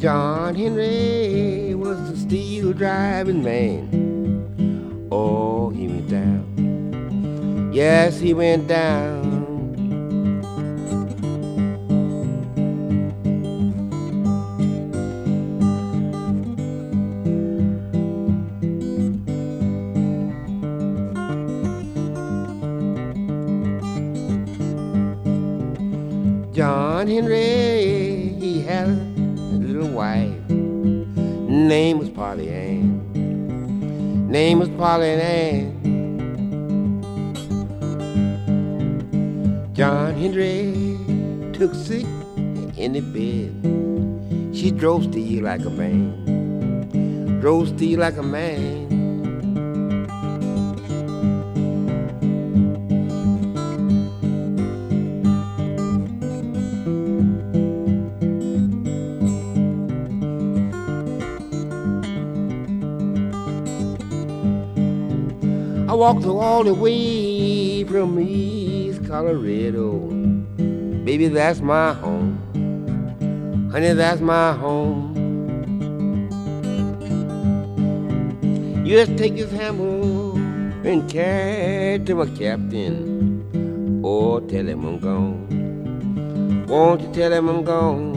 John Henry was the steel driving man. Oh, he went down. Yes, he went down. John Henry, he had a little wife. Name was Polly Ann. Name was Polly Ann. John Henry took sick in the bed. She drove steel like a man. Drove steel like a man. I walked all the way from East Colorado. Baby, that's my home. Honey, that's my home. You just take this hammer and carry it to my captain. Oh, tell him I'm gone. Won't you tell him I'm gone?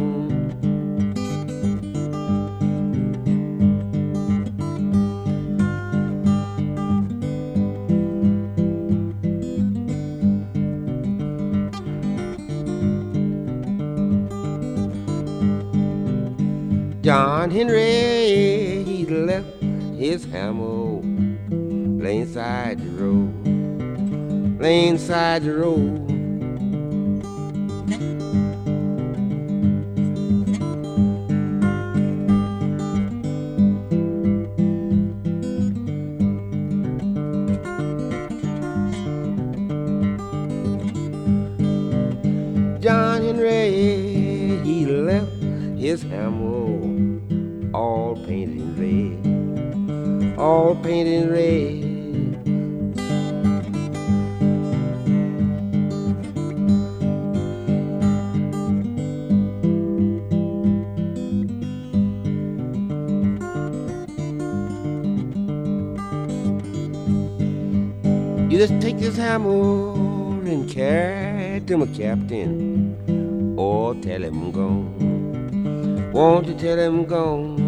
John Henry, he left his hammer laying side the road, laying side the road. John Henry, he left his hammer all painted in red, all painted in red. You just take this hammer and carry it to my captain, or tell him I'm gone. Won't you tell him I'm gone?